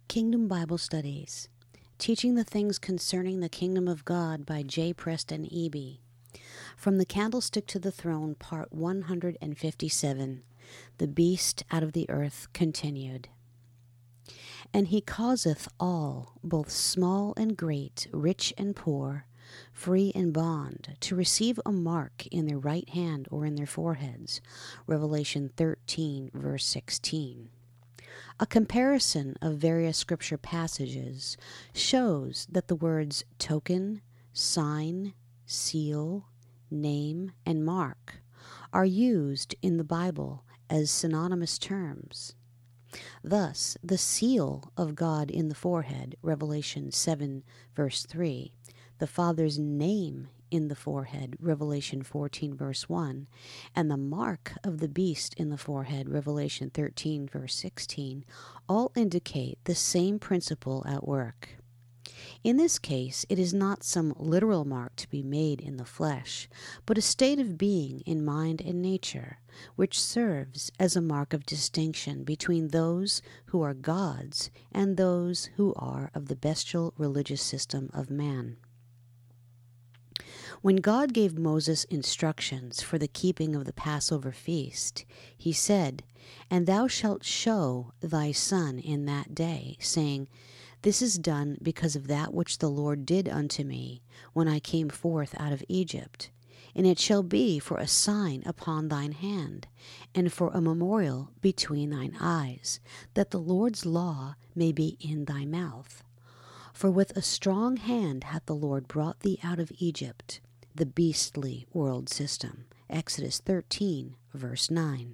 Kingdom Bible Studies, Teaching the Things Concerning the Kingdom of God by J. Preston Eby. From the Candlestick to the Throne, Part 157, The Beast Out of the Earth, continued. And he causeth all, both small and great, rich and poor, free and bond, to receive a mark in their right hand or in their foreheads. Revelation 13, verse 16. A comparison of various scripture passages shows that the words token, sign, seal, name, and mark are used in the Bible as synonymous terms. Thus, the seal of God in the forehead, Revelation 7, verse 3, the Father's name in the forehead, Revelation 14, verse 1, and the mark of the beast in the forehead, Revelation 13, verse 16, all indicate the same principle at work. In this case, it is not some literal mark to be made in the flesh, but a state of being in mind and nature, which serves as a mark of distinction between those who are God's and those who are of the bestial religious system of man. When God gave Moses instructions for the keeping of the Passover feast, he said, And thou shalt show thy son in that day, saying, This is done because of that which the Lord did unto me when I came forth out of Egypt. And it shall be for a sign upon thine hand, and for a memorial between thine eyes, that the Lord's law may be in thy mouth. For with a strong hand hath the Lord brought thee out of Egypt, the beastly world system. Exodus 13, verse 9.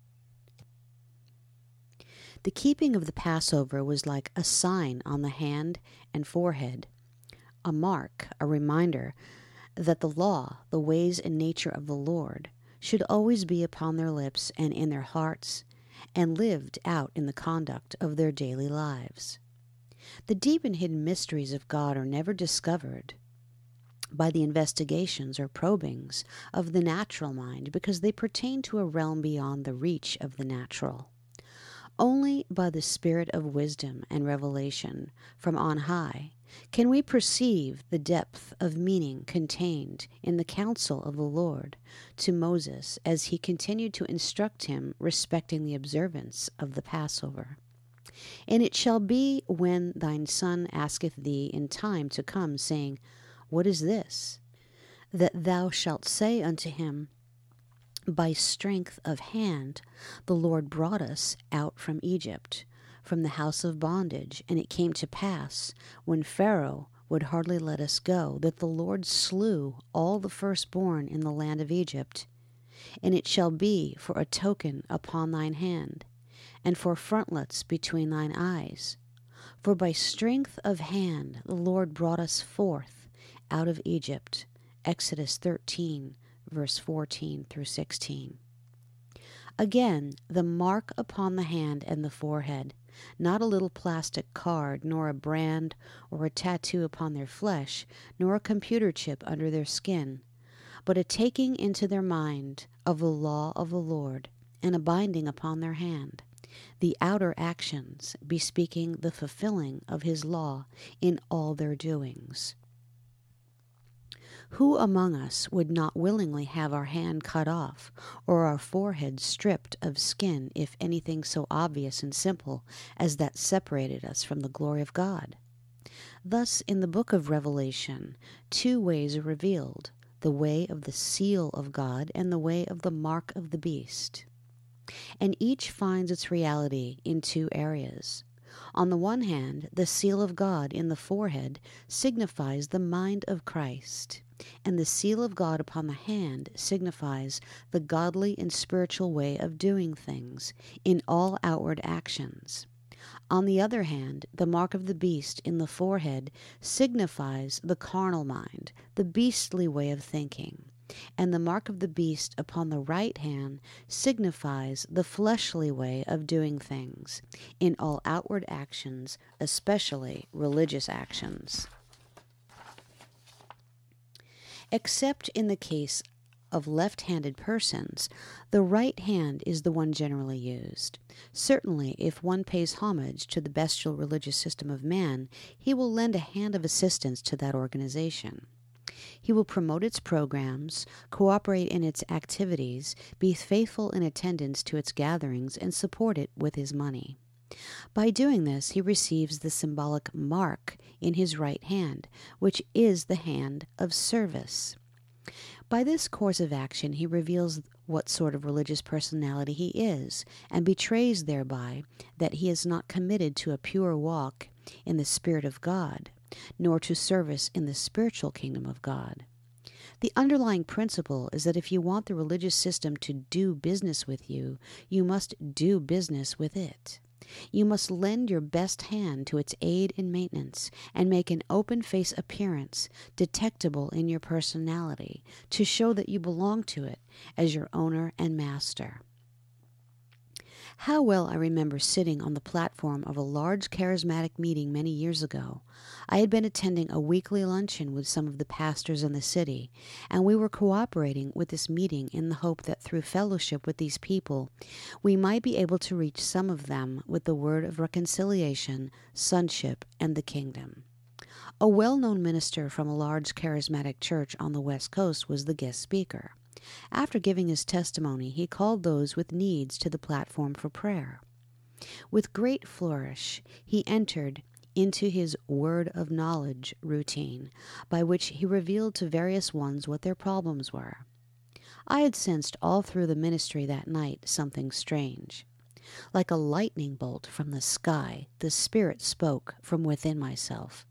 The keeping of the Passover was like a sign on the hand and forehead, a mark, a reminder that the law, the ways and nature of the Lord, should always be upon their lips and in their hearts, and lived out in the conduct of their daily lives. The deep and hidden mysteries of God are never discovered by the investigations or probings of the natural mind, because they pertain to a realm beyond the reach of the natural. Only by the spirit of wisdom and revelation from on high can we perceive the depth of meaning contained in the counsel of the Lord to Moses as he continued to instruct him respecting the observance of the Passover. And it shall be when thine son asketh thee in time to come, saying, What is this? That thou shalt say unto him, By strength of hand the Lord brought us out from Egypt, from the house of bondage. And it came to pass, when Pharaoh would hardly let us go, that the Lord slew all the firstborn in the land of Egypt. And it shall be for a token upon thine hand, and for frontlets between thine eyes. For by strength of hand the Lord brought us forth out of Egypt. Exodus 13, verse 14 through 16. Again, the mark upon the hand and the forehead, not a little plastic card, nor a brand or a tattoo upon their flesh, nor a computer chip under their skin, but a taking into their mind of the law of the Lord, and a binding upon their hand, the outer actions bespeaking the fulfilling of his law in all their doings. Who among us would not willingly have our hand cut off, or our forehead stripped of skin, if anything so obvious and simple as that separated us from the glory of God? Thus, in the book of Revelation, two ways are revealed, the way of the seal of God and the way of the mark of the beast. And each finds its reality in two areas. On the one hand, the seal of God in the forehead signifies the mind of Christ, and the seal of God upon the hand signifies the godly and spiritual way of doing things in all outward actions. On the other hand, the mark of the beast in the forehead signifies the carnal mind, the beastly way of thinking, and the mark of the beast upon the right hand signifies the fleshly way of doing things in all outward actions, especially religious actions. Except in the case of left-handed persons, the right hand is the one generally used. Certainly, if one pays homage to the bestial religious system of man, he will lend a hand of assistance to that organization. He will promote its programs, cooperate in its activities, be faithful in attendance to its gatherings, and support it with his money. By doing this, he receives the symbolic mark in his right hand, which is the hand of service. By this course of action, he reveals what sort of religious personality he is, and betrays thereby that he is not committed to a pure walk in the Spirit of God, nor to service in the spiritual kingdom of God. The underlying principle is that if you want the religious system to do business with you, you must do business with it. You must lend your best hand to its aid and maintenance, and make an open-face appearance, detectable in your personality, to show that you belong to it as your owner and master. How well I remember sitting on the platform of a large charismatic meeting many years ago. I had been attending a weekly luncheon with some of the pastors in the city, and we were cooperating with this meeting in the hope that through fellowship with these people, we might be able to reach some of them with the word of reconciliation, sonship, and the kingdom. A well-known minister from a large charismatic church on the West Coast was the guest speaker. After giving his testimony, he called those with needs to the platform for prayer. With great flourish, he entered into his word of knowledge routine, by which he revealed to various ones what their problems were. I had sensed all through the ministry that night something strange. Like a lightning bolt from the sky, the Spirit spoke from within myself.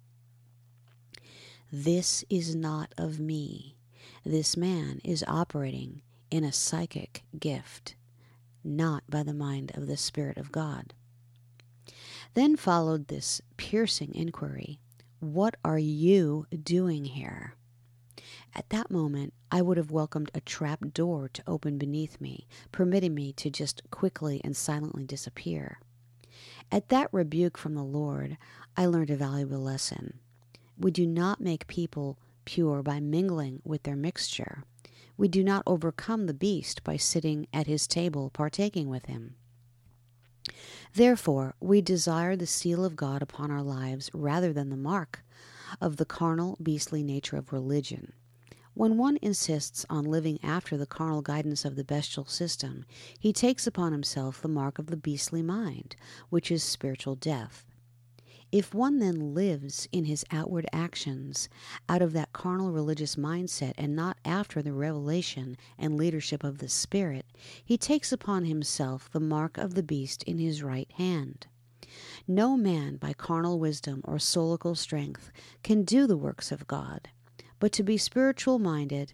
"This is not of me. This man is operating in a psychic gift, not by the mind of the Spirit of God." Then followed this piercing inquiry, "What are you doing here?" At that moment, I would have welcomed a trap door to open beneath me, permitting me to just quickly and silently disappear. At that rebuke from the Lord, I learned a valuable lesson. We do not make people pure by mingling with their mixture. We do not overcome the beast by sitting at his table partaking with him. Therefore, we desire the seal of God upon our lives rather than the mark of the carnal, beastly nature of religion. When one insists on living after the carnal guidance of the bestial system, he takes upon himself the mark of the beastly mind, which is spiritual death. If one then lives in his outward actions out of that carnal religious mindset and not after the revelation and leadership of the Spirit, he takes upon himself the mark of the beast in his right hand. No man by carnal wisdom or soulical strength can do the works of God, but to be spiritually minded,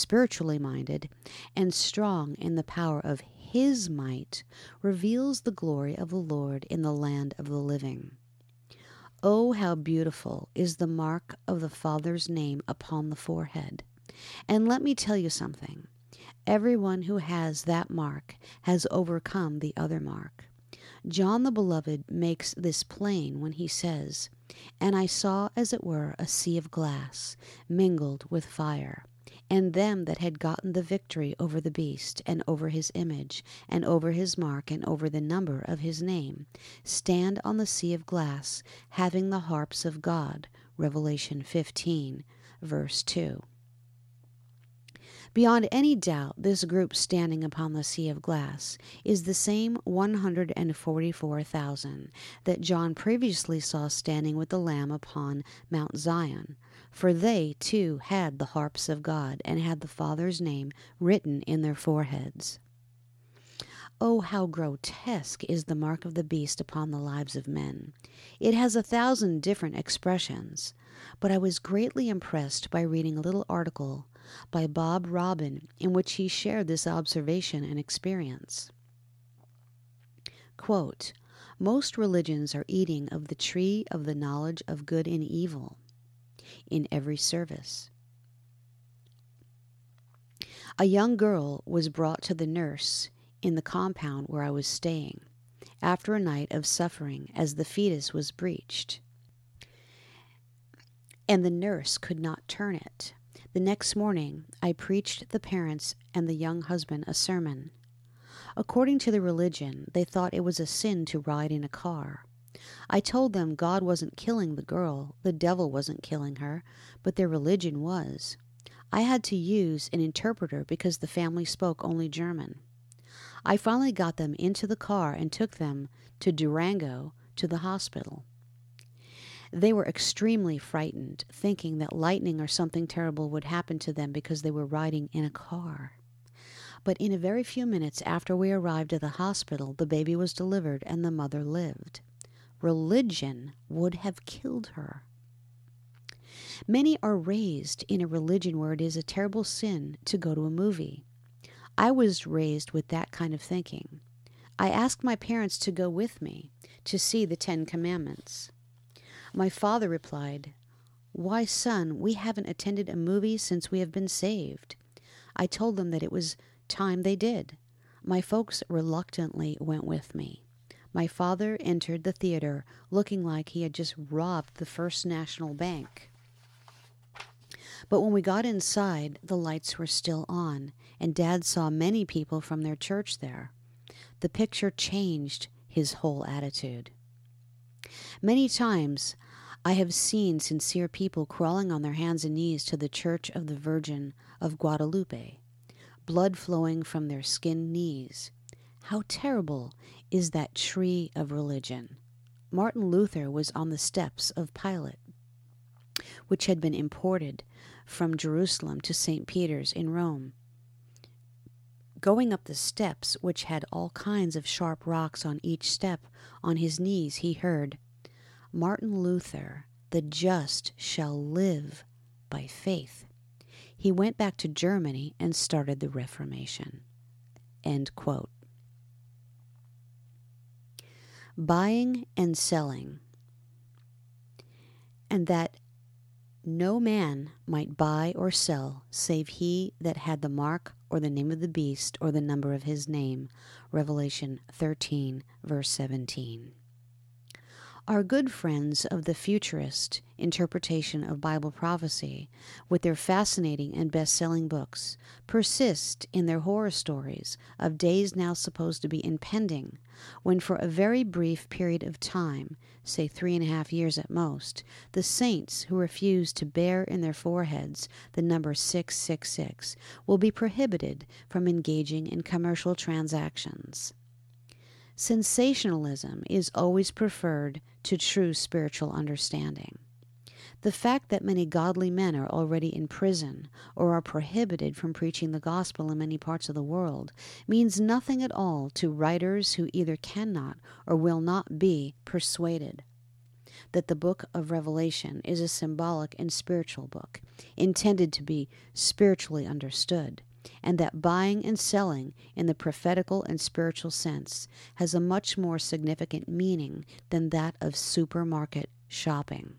and strong in the power of his might reveals the glory of the Lord in the land of the living. Oh, how beautiful is the mark of the Father's name upon the forehead. And let me tell you something. Everyone who has that mark has overcome the other mark. John the Beloved makes this plain when he says, "And I saw as it were a sea of glass, mingled with fire, and them that had gotten the victory over the beast, and over his image, and over his mark, and over the number of his name, stand on the sea of glass, having the harps of God." Revelation 15, verse 2. Beyond any doubt, this group standing upon the sea of glass is the same 144,000 that John previously saw standing with the Lamb upon Mount Zion, for they, too, had the harps of God and had the Father's name written in their foreheads. Oh, how grotesque is the mark of the beast upon the lives of men. It has 1,000 different expressions, but I was greatly impressed by reading a little article by Bob Robin in which he shared this observation and experience. Quote, "Most religions are eating of the tree of the knowledge of good and evil in every service. A young girl was brought to the nurse in the compound where I was staying, after a night of suffering as the fetus was breached, and the nurse could not turn it. The next morning, I preached the parents and the young husband a sermon. According to the religion, they thought it was a sin to ride in a car. I told them God wasn't killing the girl, the devil wasn't killing her, but their religion was. I had to use an interpreter because the family spoke only German. I finally got them into the car and took them to Durango to the hospital. They were extremely frightened, thinking that lightning or something terrible would happen to them because they were riding in a car. But in a very few minutes after we arrived at the hospital, the baby was delivered and the mother lived. Religion would have killed her. Many are raised in a religion where it is a terrible sin to go to a movie. I was raised with that kind of thinking. I asked my parents to go with me to see the 10 Commandments. My father replied, "Why, son, we haven't attended a movie since we have been saved." I told them that it was time they did. My folks reluctantly went with me. My father entered the theater looking like he had just robbed the First National Bank. But when we got inside, the lights were still on, and Dad saw many people from their church there. The picture changed his whole attitude. Many times I have seen sincere people crawling on their hands and knees to the Church of the Virgin of Guadalupe, blood flowing from their skinned knees. How terrible is that tree of religion! Martin Luther was on the steps of Pilate, which had been imported from Jerusalem to St. Peter's in Rome. Going up the steps, which had all kinds of sharp rocks on each step, on his knees he heard, "Martin Luther, the just shall live by faith." He went back to Germany and started the Reformation. End quote. Buying and selling. And that no man might buy or sell save he that had the mark or the name of the beast or the number of his name. Revelation 13, verse 17. Our good friends of the futurist interpretation of Bible prophecy, with their fascinating and best-selling books, persist in their horror stories of days now supposed to be impending, when for a very brief period of time, say 3.5 years at most, the saints who refuse to bear in their foreheads the number 666 will be prohibited from engaging in commercial transactions. Sensationalism is always preferred to true spiritual understanding. The fact that many godly men are already in prison or are prohibited from preaching the gospel in many parts of the world means nothing at all to writers who either cannot or will not be persuaded that the book of Revelation is a symbolic and spiritual book, intended to be spiritually understood, and that buying and selling in the prophetical and spiritual sense has a much more significant meaning than that of supermarket shopping.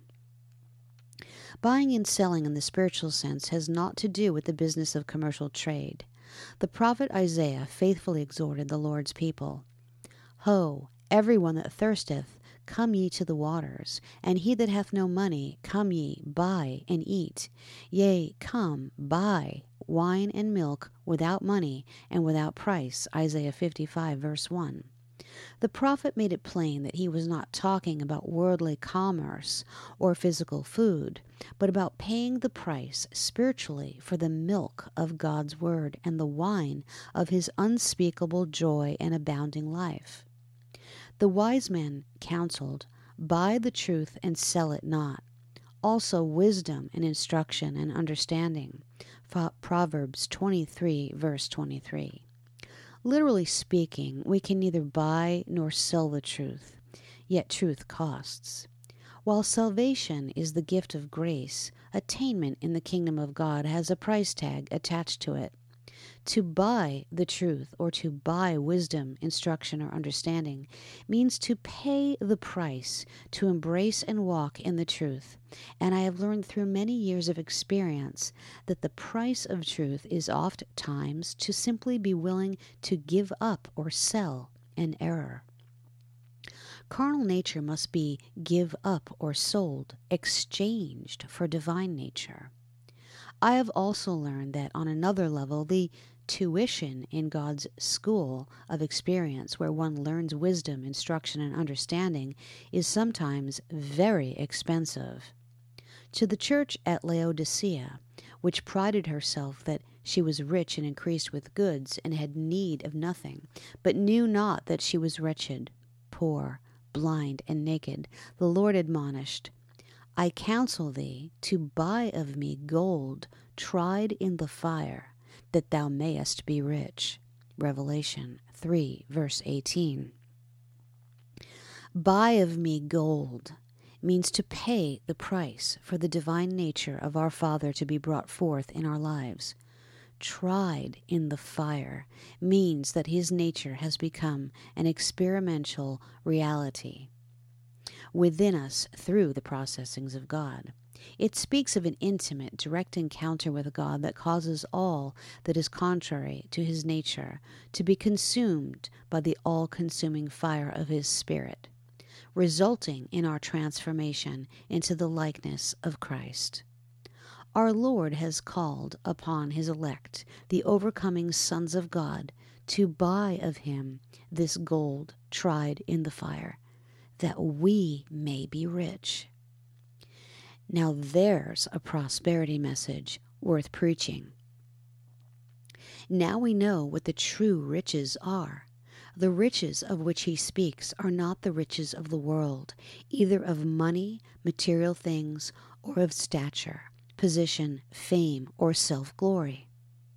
Buying and selling in the spiritual sense has naught to do with the business of commercial trade. The prophet Isaiah faithfully exhorted the Lord's people, "Ho, every one that thirsteth, come ye to the waters, and he that hath no money, come ye, buy and eat. Yea, come, buy wine and milk without money and without price." Isaiah 55, verse 1. The prophet made it plain that he was not talking about worldly commerce or physical food, but about paying the price spiritually for the milk of God's word and the wine of his unspeakable joy and abounding life. The wise man counseled, "Buy the truth and sell it not." Also wisdom and instruction and understanding. Proverbs 23, verse 23. Literally speaking, we can neither buy nor sell the truth, yet truth costs. While salvation is the gift of grace, attainment in the kingdom of God has a price tag attached to it. To buy the truth or to buy wisdom, instruction, or understanding means to pay the price to embrace and walk in the truth. And I have learned through many years of experience that the price of truth is oft times to simply be willing to give up or sell an error. Carnal nature must be give up or sold, exchanged for divine nature. I have also learned that on another level, the tuition in God's school of experience, where one learns wisdom, instruction, and understanding, is sometimes very expensive. To the church at Laodicea, which prided herself that she was rich and increased with goods, and had need of nothing, but knew not that she was wretched, poor, blind, and naked, the Lord admonished, I counsel thee to buy of me gold tried in the fire, that thou mayest be rich. Revelation 3, verse 18. Buy of me gold means to pay the price for the divine nature of our Father to be brought forth in our lives. Tried in the fire means that his nature has become an experimental reality within us through the processings of God. It speaks of an intimate, direct encounter with God that causes all that is contrary to his nature to be consumed by the all-consuming fire of his Spirit, resulting in our transformation into the likeness of Christ. Our Lord has called upon his elect, the overcoming sons of God, to buy of him this gold tried in the fire, that we may be rich. Now there's a prosperity message worth preaching. Now we know what the true riches are. The riches of which he speaks are not the riches of the world, either of money, material things, or of stature, position, fame, or self-glory.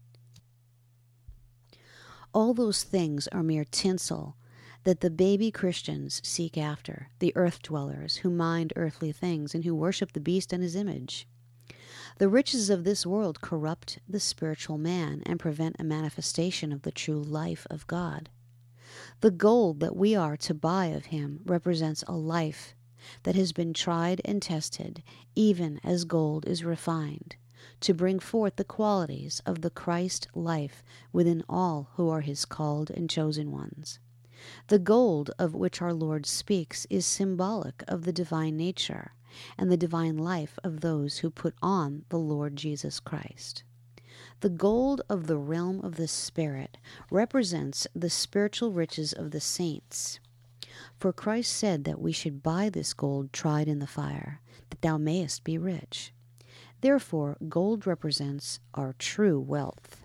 All those things are mere tinsel that the baby Christians seek after, the earth dwellers who mind earthly things and who worship the beast and his image. The riches of this world corrupt the spiritual man and prevent a manifestation of the true life of God. The gold that we are to buy of him represents a life that has been tried and tested, even as gold is refined, to bring forth the qualities of the Christ life within all who are his called and chosen ones. The gold of which our Lord speaks is symbolic of the divine nature and the divine life of those who put on the Lord Jesus Christ. The gold of the realm of the Spirit represents the spiritual riches of the saints. For Christ said that we should buy this gold tried in the fire, that thou mayest be rich. Therefore, gold represents our true wealth.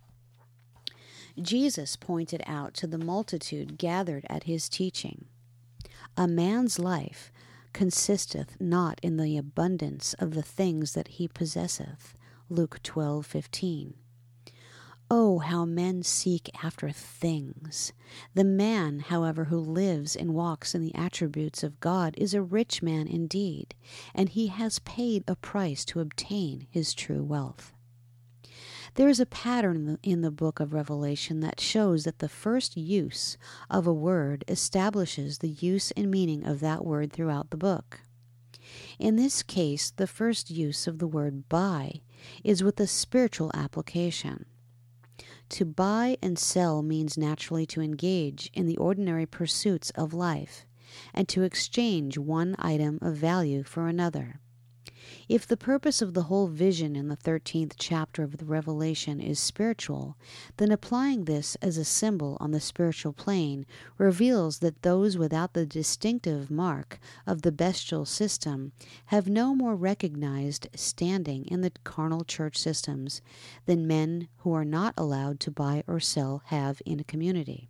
Jesus pointed out to the multitude gathered at his teaching, a man's life consisteth not in the abundance of the things that he possesseth. Luke 12:15. Oh, how men seek after things! The man, however, who lives and walks in the attributes of God is a rich man indeed, and he has paid a price to obtain his true wealth. There is a pattern in the book of Revelation that shows that the first use of a word establishes the use and meaning of that word throughout the book. In this case, the first use of the word buy is with a spiritual application. To buy and sell means naturally to engage in the ordinary pursuits of life and to exchange one item of value for another. If the purpose of the whole vision in the 13th chapter of the Revelation is spiritual, then applying this as a symbol on the spiritual plane reveals that those without the distinctive mark of the bestial system have no more recognized standing in the carnal church systems than men who are not allowed to buy or sell have in a community.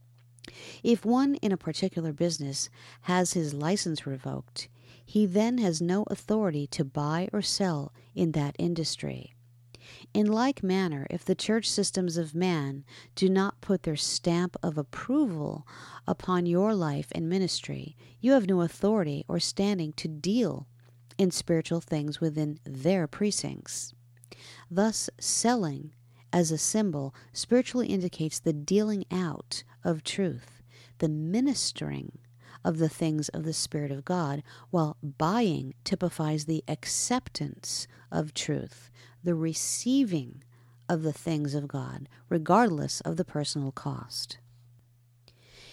If one in a particular business has his license revoked, he then has no authority to buy or sell in that industry. In like manner, if the church systems of man do not put their stamp of approval upon your life and ministry, you have no authority or standing to deal in spiritual things within their precincts. Thus, selling as a symbol spiritually indicates the dealing out of truth, the ministering of the things of the Spirit of God, while buying typifies the acceptance of truth, the receiving of the things of God, regardless of the personal cost.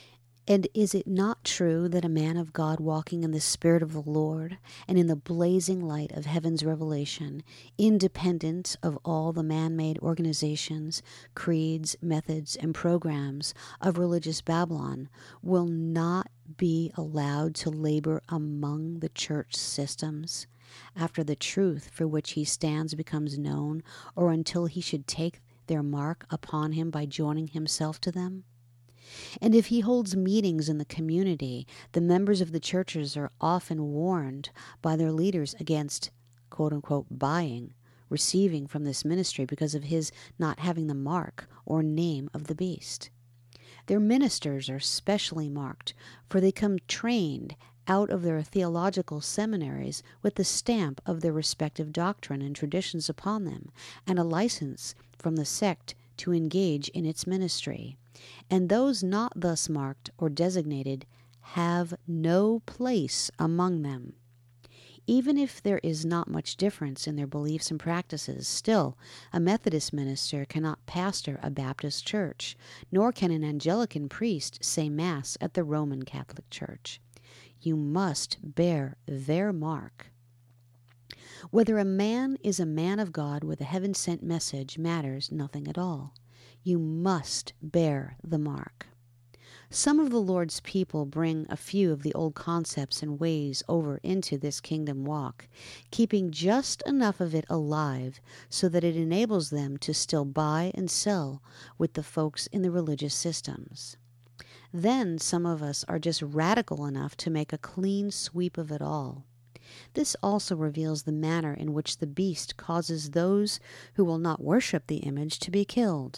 And is it not true that a man of God walking in the Spirit of the Lord and in the blazing light of heaven's revelation, independent of all the man-made organizations, creeds, methods, and programs of religious Babylon, will not be allowed to labor among the church systems after the truth for which he stands becomes known, or until he should take their mark upon him by joining himself to them? And if he holds meetings in the community, the members of the churches are often warned by their leaders against, quote unquote, receiving from this ministry because of his not having the mark or name of the beast. Their ministers are specially marked, for they come trained out of their theological seminaries with the stamp of their respective doctrine and traditions upon them, and a license from the sect to engage in its ministry. And those not thus marked or designated have no place among them. Even if there is not much difference in their beliefs and practices, still a Methodist minister cannot pastor a Baptist church, nor can an Anglican priest say Mass at the Roman Catholic Church. You must bear their mark. Whether a man is a man of God with a heaven-sent message matters nothing at all. You must bear the mark. Some of the Lord's people bring a few of the old concepts and ways over into this kingdom walk, keeping just enough of it alive so that it enables them to still buy and sell with the folks in the religious systems. Then some of us are just radical enough to make a clean sweep of it all. This also reveals the manner in which the beast causes those who will not worship the image to be killed.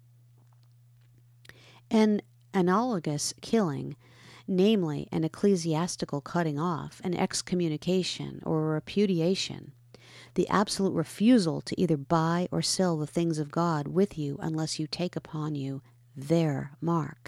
An analogous killing, namely an ecclesiastical cutting off, an excommunication or a repudiation, the absolute refusal to either buy or sell the things of God with you unless you take upon you their mark.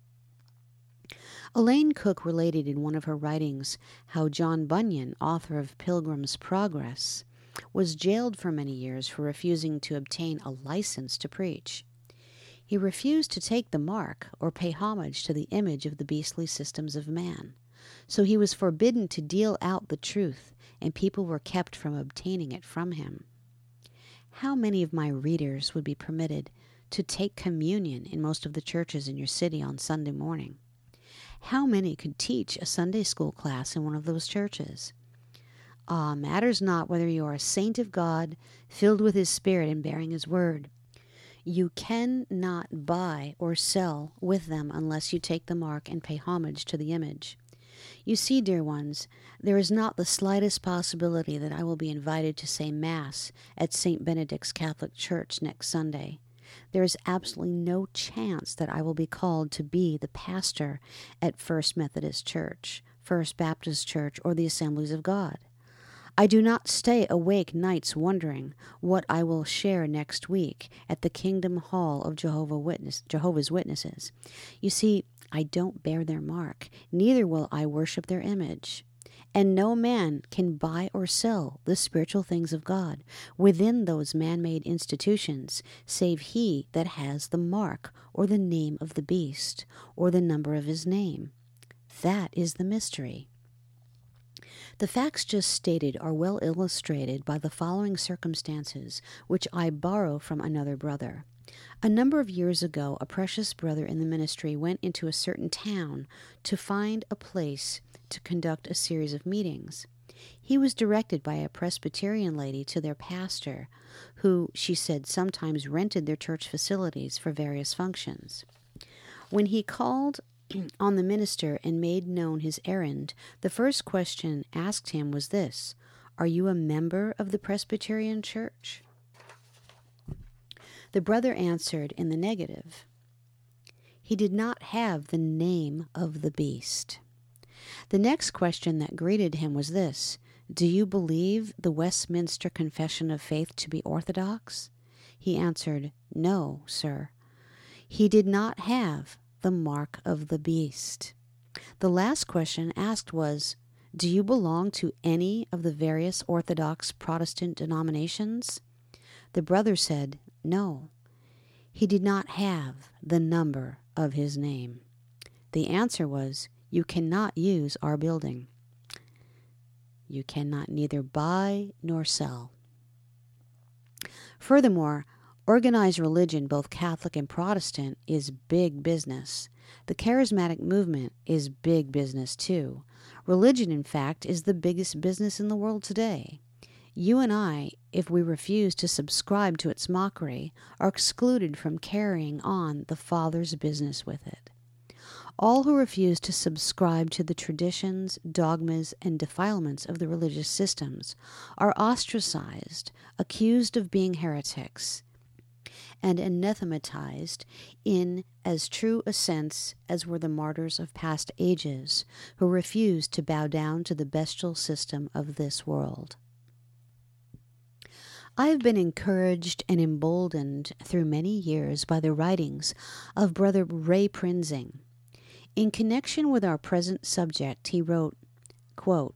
Elaine Cook related in one of her writings how John Bunyan, author of Pilgrim's Progress, was jailed for many years for refusing to obtain a license to preach. He refused to take the mark or pay homage to the image of the beastly systems of man. So he was forbidden to deal out the truth, and people were kept from obtaining it from him. How many of my readers would be permitted to take communion in most of the churches in your city on Sunday morning? How many could teach a Sunday school class in one of those churches? Matters not whether you are a saint of God, filled with his Spirit and bearing his word. You cannot buy or sell with them unless you take the mark and pay homage to the image. You see, dear ones, there is not the slightest possibility that I will be invited to say Mass at St. Benedict's Catholic Church next Sunday. There is absolutely no chance that I will be called to be the pastor at First Methodist Church, First Baptist Church, or the Assemblies of God. I do not stay awake nights wondering what I will share next week at the Kingdom Hall of Jehovah's Witnesses. You see, I don't bear their mark, neither will I worship their image. And no man can buy or sell the spiritual things of God within those man-made institutions, save he that has the mark or the name of the beast or the number of his name. That is the mystery. The facts just stated are well illustrated by the following circumstances, which I borrow from another brother. A number of years ago, a precious brother in the ministry went into a certain town to find a place to conduct a series of meetings. He was directed by a Presbyterian lady to their pastor, who, she said, sometimes rented their church facilities for various functions. When he called on the minister and made known his errand, the first question asked him was this: "Are you a member of the Presbyterian Church?" The brother answered in the negative. He did not have the name of the beast. The next question that greeted him was this: "Do you believe the Westminster Confession of Faith to be orthodox?" He answered, "No, sir." He did not have the mark of the beast. The last question asked was, "Do you belong to any of the various Orthodox Protestant denominations?" The brother said, "No." He did not have the number of his name. The answer was, you cannot use our building. You cannot neither buy nor sell. Furthermore, organized religion, both Catholic and Protestant, is big business. The charismatic movement is big business too. Religion, in fact, is the biggest business in the world today. You and I, if we refuse to subscribe to its mockery, are excluded from carrying on the Father's business with it. All who refuse to subscribe to the traditions, dogmas, and defilements of the religious systems are ostracized, accused of being heretics, and anathematized in as true a sense as were the martyrs of past ages who refused to bow down to the bestial system of this world. I have been encouraged and emboldened through many years by the writings of Brother Ray Prinzing. In connection with our present subject, he wrote, quote,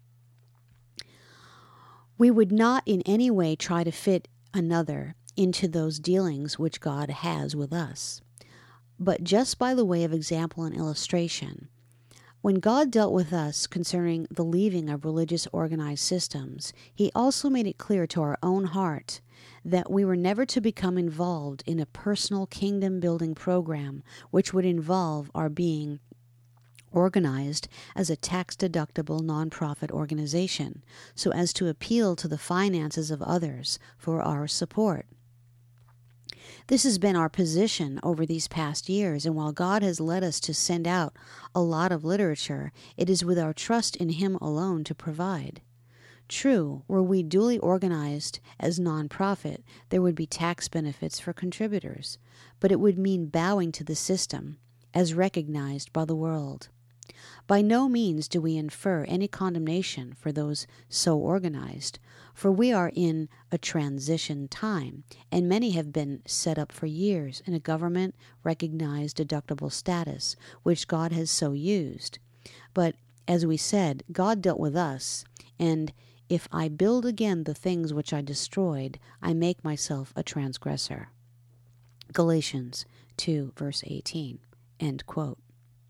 "We would not in any way try to fit another into those dealings which God has with us, but just by the way of example and illustration. When God dealt with us concerning the leaving of religious organized systems, he also made it clear to our own heart that we were never to become involved in a personal kingdom-building program which would involve our being organized as a tax-deductible nonprofit organization so as to appeal to the finances of others for our support. This has been our position over these past years, and while God has led us to send out a lot of literature, it is with our trust in him alone to provide. True, were we duly organized as nonprofit, there would be tax benefits for contributors, but it would mean bowing to the system as recognized by the world. By no means do we infer any condemnation for those so organized, for we are in a transition time, and many have been set up for years in a government-recognized deductible status, which God has so used. But, as we said, God dealt with us, and if I build again the things which I destroyed, I make myself a transgressor." Galatians 2, verse 18, end quote.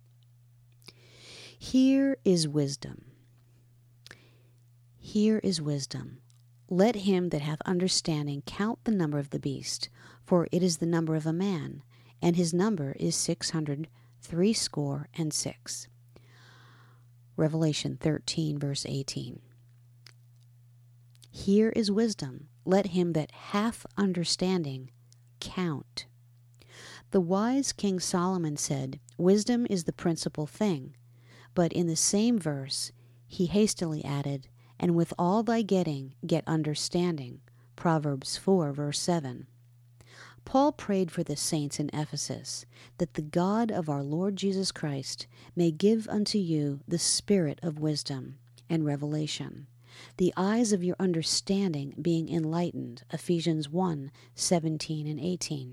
Here is wisdom. Here is wisdom. Let him that hath understanding count the number of the beast, for it is the number of a man, and his number is 666. Revelation 13, verse 18. Here is wisdom. Let him that hath understanding count. The wise King Solomon said, "Wisdom is the principal thing." But in the same verse, he hastily added, "And with all thy getting, get understanding." Proverbs 4, verse 7. Paul prayed for the saints in Ephesus, that the God of our Lord Jesus Christ may give unto you the spirit of wisdom and revelation, the eyes of your understanding being enlightened. Ephesians 1, 17 and 18.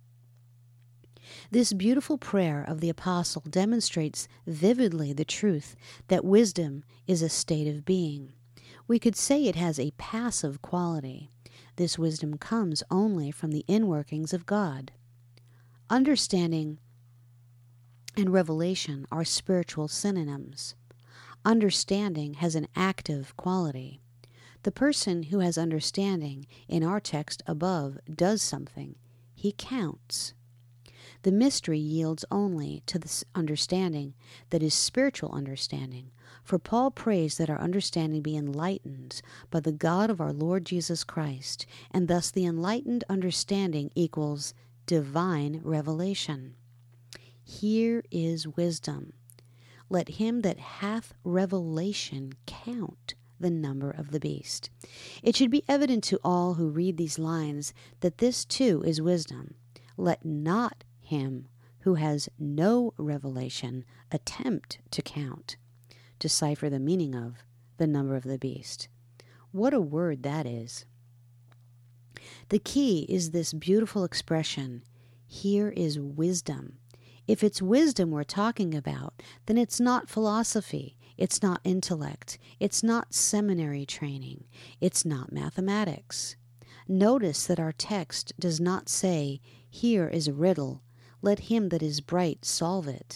This beautiful prayer of the apostle demonstrates vividly the truth that wisdom is a state of being. We could say it has a passive quality. This wisdom comes only from the inworkings of God. Understanding and revelation are spiritual synonyms. Understanding has an active quality. The person who has understanding in our text above does something. He counts. The mystery yields only to the understanding that is spiritual understanding, for Paul prays that our understanding be enlightened by the God of our Lord Jesus Christ, and thus the enlightened understanding equals divine revelation. Here is wisdom. Let him that hath revelation count the number of the beast. It should be evident to all who read these lines that this too is wisdom. Let not him who has no revelation attempt to count, decipher the meaning of the number of the beast. What a word that is. The key is this beautiful expression, here is wisdom. If it's wisdom we're talking about, then it's not philosophy, it's not intellect, it's not seminary training, it's not mathematics. Notice that our text does not say, here is a riddle, let him that is bright solve it,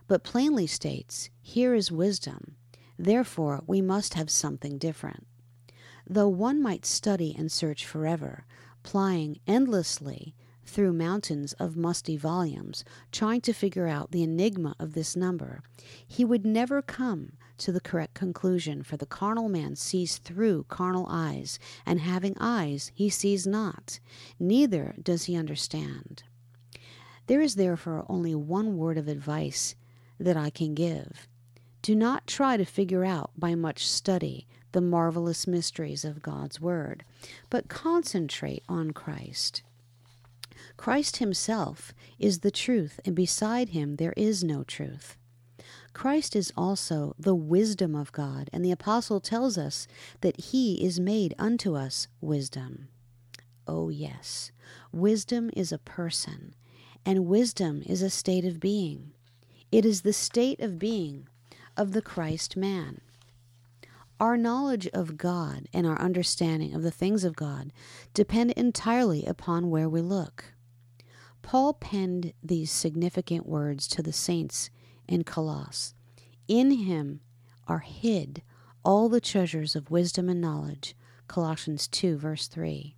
but plainly states, "Here is wisdom, therefore we must have something different." Though one might study and search forever, plying endlessly through mountains of musty volumes, trying to figure out the enigma of this number, he would never come to the correct conclusion, for the carnal man sees through carnal eyes, and having eyes he sees not, neither does he understand. There is therefore only one word of advice that I can give. Do not try to figure out by much study the marvelous mysteries of God's Word, but concentrate on Christ. Christ himself is the truth, and beside him there is no truth. Christ is also the wisdom of God, and the apostle tells us that he is made unto us wisdom. Oh yes, wisdom is a person, and wisdom is a state of being. It is the state of being of the Christ man. Our knowledge of God and our understanding of the things of God depend entirely upon where we look. Paul penned these significant words to the saints in Colossus. In him are hid all the treasures of wisdom and knowledge. Colossians 2, verse 3.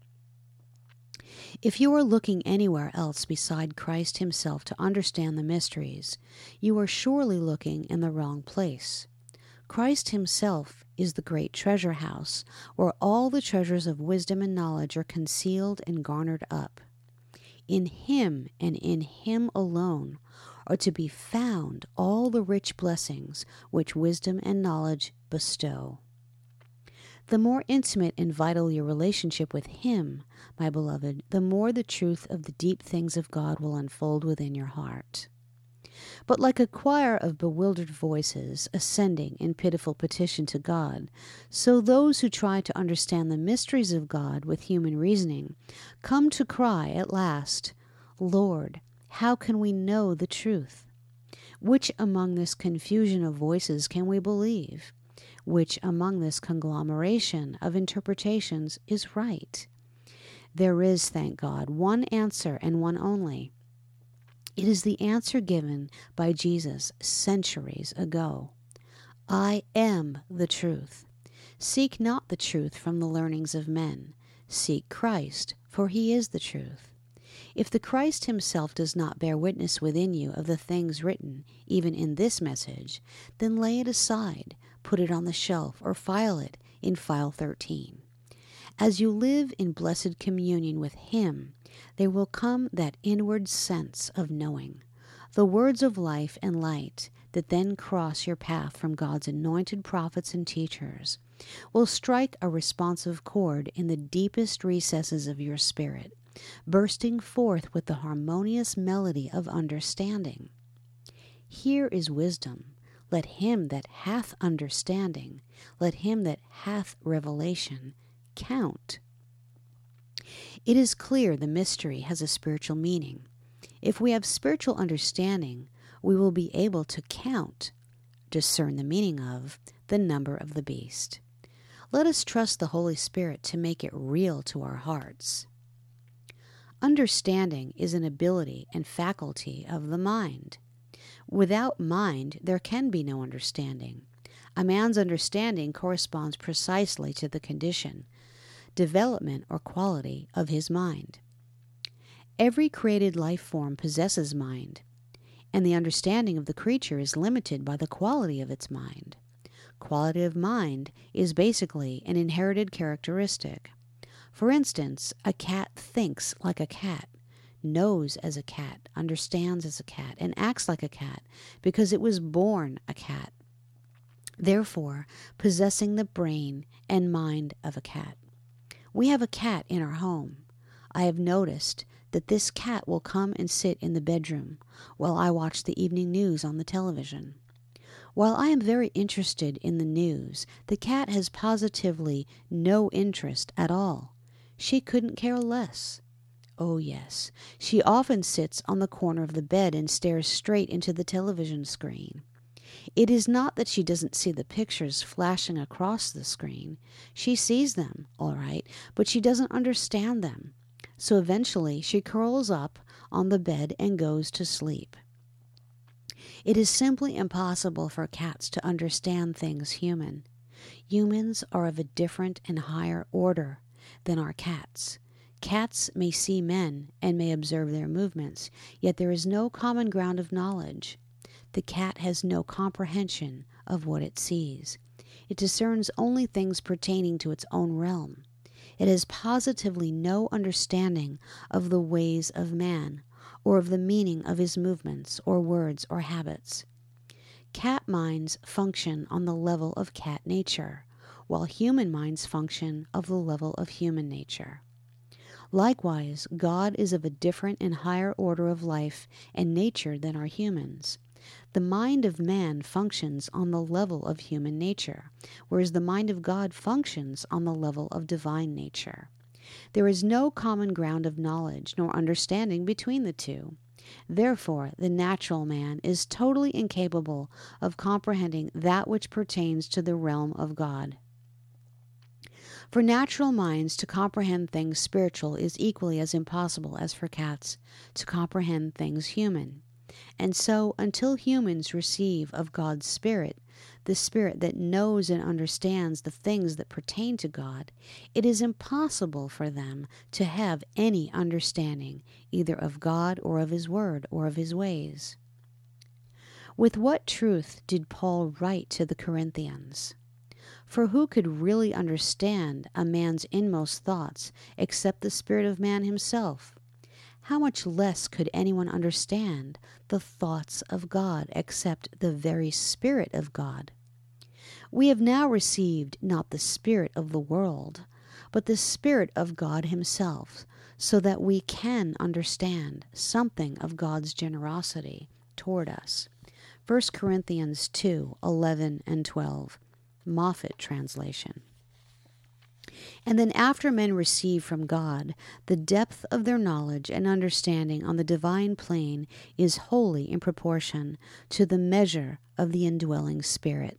If you are looking anywhere else beside Christ himself to understand the mysteries, you are surely looking in the wrong place. Christ himself is the great treasure house, where all the treasures of wisdom and knowledge are concealed and garnered up. In him and in him alone are to be found all the rich blessings which wisdom and knowledge bestow. The more intimate and vital your relationship with him, my beloved, the more the truth of the deep things of God will unfold within your heart. But like a choir of bewildered voices ascending in pitiful petition to God, so those who try to understand the mysteries of God with human reasoning come to cry at last, "Lord, how can we know the truth? Which among this confusion of voices can we believe? Which among this conglomeration of interpretations is right?" There is, thank God, one answer and one only. It is the answer given by Jesus centuries ago. I am the truth. Seek not the truth from the learnings of men. Seek Christ, for he is the truth. If the Christ himself does not bear witness within you of the things written, even in this message, then lay it aside, put it on the shelf, or file it in File 13. As you live in blessed communion with him, there will come that inward sense of knowing. The words of life and light that then cross your path from God's anointed prophets and teachers will strike a responsive chord in the deepest recesses of your spirit, bursting forth with the harmonious melody of understanding. Here is wisdom. Let him that hath understanding, let him that hath revelation, count. It is clear the mystery has a spiritual meaning. If we have spiritual understanding, we will be able to count, discern the meaning of, the number of the beast. Let us trust the Holy Spirit to make it real to our hearts. Understanding is an ability and faculty of the mind. Without mind, there can be no understanding. A man's understanding corresponds precisely to the condition, development, or quality of his mind. Every created life form possesses mind, and the understanding of the creature is limited by the quality of its mind. Quality of mind is basically an inherited characteristic. For instance, a cat thinks like a cat, knows as a cat, understands as a cat, and acts like a cat because it was born a cat, therefore possessing the brain and mind of a cat. We have a cat in our home. I have noticed that this cat will come and sit in the bedroom while I watch the evening news on the television. While I am very interested in the news, the cat has positively no interest at all. She couldn't care less. Oh yes, she often sits on the corner of the bed and stares straight into the television screen. It is not that she doesn't see the pictures flashing across the screen. She sees them, all right, but she doesn't understand them. So eventually she curls up on the bed and goes to sleep. It is simply impossible for cats to understand things human. Humans are of a different and higher order than are cats. Cats may see men and may observe their movements, yet there is no common ground of knowledge. The cat has no comprehension of what it sees. It discerns only things pertaining to its own realm. It has positively no understanding of the ways of man, or of the meaning of his movements, or words, or habits. Cat minds function on the level of cat nature, while human minds function of the level of human nature. Likewise, God is of a different and higher order of life and nature than are humans. The mind of man functions on the level of human nature, whereas the mind of God functions on the level of divine nature. There is no common ground of knowledge nor understanding between the two. Therefore, the natural man is totally incapable of comprehending that which pertains to the realm of God. For natural minds to comprehend things spiritual is equally as impossible as for cats to comprehend things human. And so, until humans receive of God's Spirit, the Spirit that knows and understands the things that pertain to God, it is impossible for them to have any understanding either of God or of His Word or of His ways. With what truth did Paul write to the Corinthians? For who could really understand a man's inmost thoughts except the spirit of man himself? How much less could anyone understand the thoughts of God except the very Spirit of God? We have now received not the spirit of the world, but the Spirit of God Himself, so that we can understand something of God's generosity toward us. 1 Corinthians 2:11 and 12, Moffat translation. And then after men receive from God, the depth of their knowledge and understanding on the divine plane is wholly in proportion to the measure of the indwelling Spirit.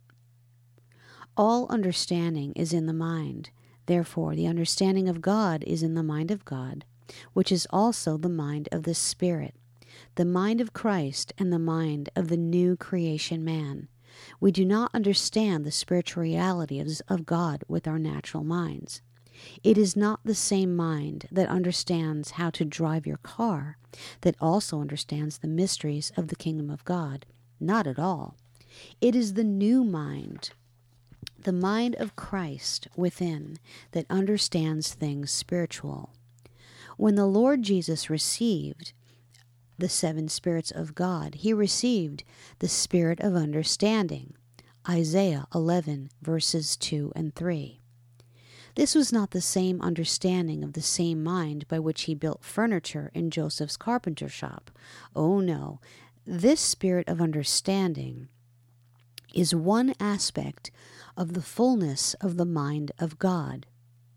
All understanding is in the mind. Therefore, the understanding of God is in the mind of God, which is also the mind of the Spirit, the mind of Christ and the mind of the new creation man. We do not understand the spiritual reality of God with our natural minds. It is not the same mind that understands how to drive your car that also understands the mysteries of the kingdom of God. Not at all. It is the new mind, the mind of Christ within, that understands things spiritual. When the Lord Jesus received the 7 spirits of God, He received the spirit of understanding. Isaiah 11, verses 2 and 3. This was not the same understanding of the same mind by which He built furniture in Joseph's carpenter shop. Oh no, this spirit of understanding is one aspect of the fullness of the mind of God.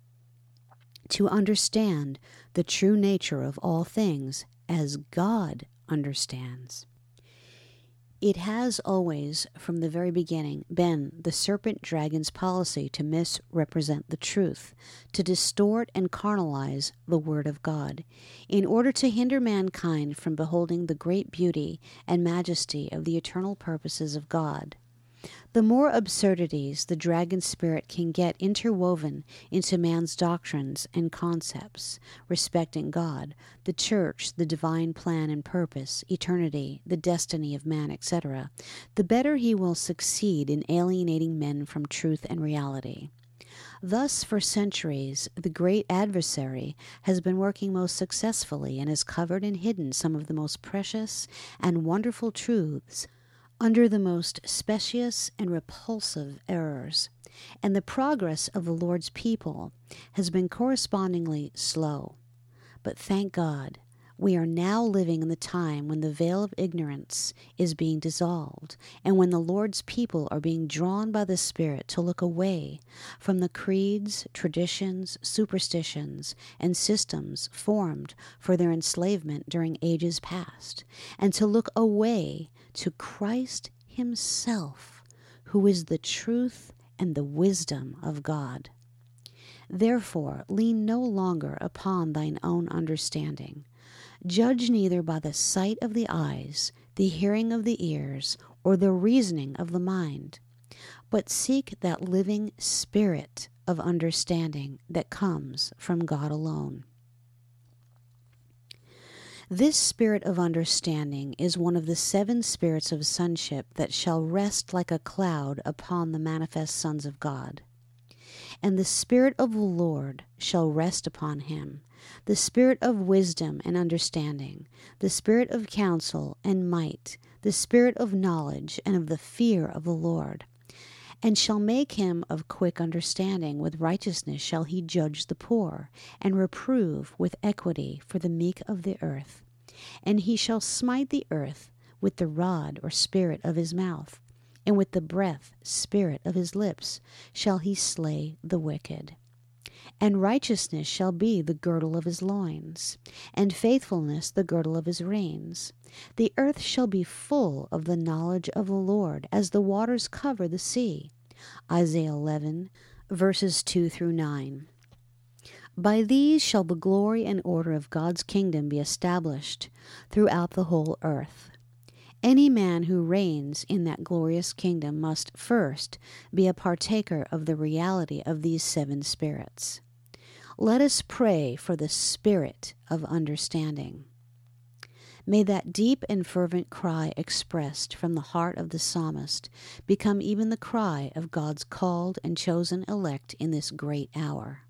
To understand the true nature of all things as God understands. It has always, from the very beginning, been the serpent dragon's policy to misrepresent the truth, to distort and carnalize the Word of God, in order to hinder mankind from beholding the great beauty and majesty of the eternal purposes of God. The more absurdities the dragon spirit can get interwoven into man's doctrines and concepts respecting God, the church, the divine plan and purpose, eternity, the destiny of man, etc., the better he will succeed in alienating men from truth and reality. Thus, for centuries, the great adversary has been working most successfully and has covered and hidden some of the most precious and wonderful truths under the most specious and repulsive errors, and the progress of the Lord's people has been correspondingly slow. But thank God, we are now living in the time when the veil of ignorance is being dissolved, and when the Lord's people are being drawn by the Spirit to look away from the creeds, traditions, superstitions, and systems formed for their enslavement during ages past, and to look away to Christ Himself, who is the truth and the wisdom of God. Therefore, lean no longer upon thine own understanding. Judge neither by the sight of the eyes, the hearing of the ears, or the reasoning of the mind, but seek that living spirit of understanding that comes from God alone. This spirit of understanding is one of the 7 spirits of sonship that shall rest like a cloud upon the manifest sons of God. And the Spirit of the Lord shall rest upon him, the Spirit of wisdom and understanding, the Spirit of counsel and might, the Spirit of knowledge and of the fear of the Lord. And shall make him of quick understanding. With righteousness shall he judge the poor, and reprove with equity for the meek of the earth. And he shall smite the earth with the rod or spirit of his mouth, and with the breath spirit of his lips shall he slay the wicked. And righteousness shall be the girdle of his loins, and faithfulness the girdle of his reins. The earth shall be full of the knowledge of the Lord, as the waters cover the sea. Isaiah 11, verses 2 through 9. By these shall the glory and order of God's kingdom be established throughout the whole earth. Any man who reigns in that glorious kingdom must first be a partaker of the reality of these 7 spirits. Let us pray for the spirit of understanding. May that deep and fervent cry expressed from the heart of the psalmist become even the cry of God's called and chosen elect in this great hour.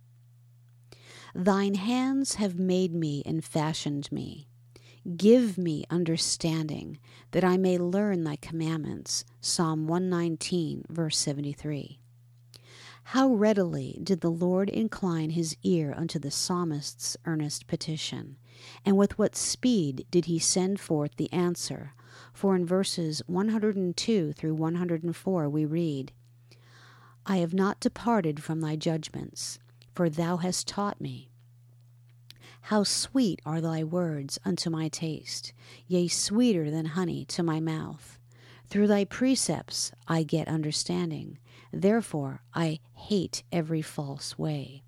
Thine hands have made me and fashioned me. Give me understanding, that I may learn thy commandments. Psalm 119, verse 73. How readily did the Lord incline his ear unto the psalmist's earnest petition, and with what speed did he send forth the answer. For in verses 102 through 104 we read, I have not departed from thy judgments, for thou hast taught me. How sweet are thy words unto my taste, yea, sweeter than honey to my mouth. Through thy precepts I get understanding, therefore I hate every false way.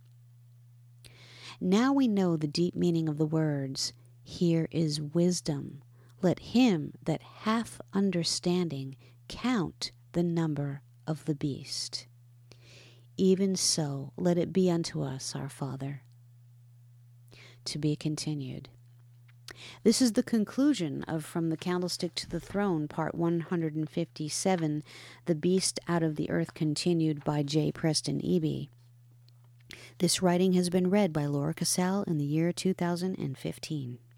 Now we know the deep meaning of the words, here is wisdom. Let him that hath understanding count the number of the beast. Even so, let it be unto us, our Father. To be continued. This is the conclusion of From the Candlestick to the Throne, Part 157, The Beast Out of the Earth Continued by J. Preston Eby. This writing has been read by Laura Casal in the year 2015.